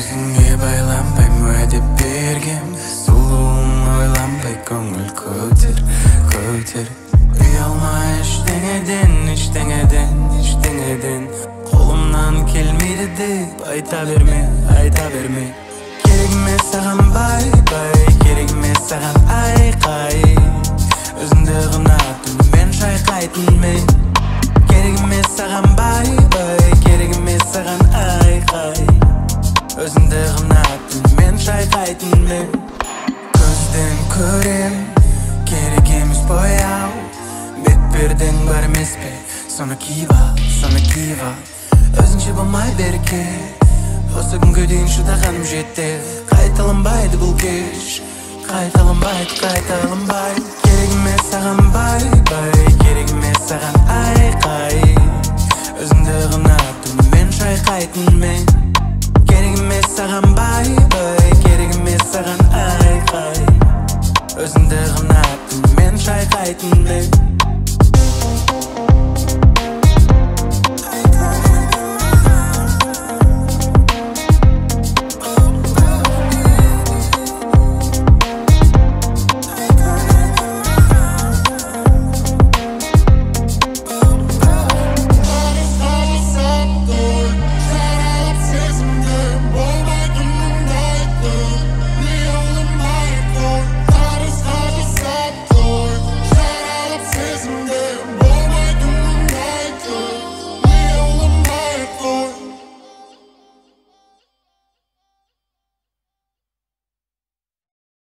Өзіңе байланбайм уәде бергем, сұлуым ойланбай көңіл көтер. Ұялма ештеңеден қолымнан келмейді деп айта берме. Керек емес саған бай, керек емес саған айқай. Өзіңді ғана түнімен шайқайтын мен. Керек емес саған бай, керек емес саған айқай. Өзіңді ғана түнімен шайқайтын мен. Көзден көрем, керек емес бояу. Бет-пердең бар емес пе, соны киіп ал. Өзіңше болмай берке, осы күнге дейін шыдағаным жетті. Қайталанбайды бұл кеш, қайталанбайды. Керек емес саған бай, керек емес саған айқай. Өзіңді ғана түнімен шайқайтын мен. Керек емес саған бай, керек емес саған айқай. Өзіңді ғана түнімен шайқайтын мен.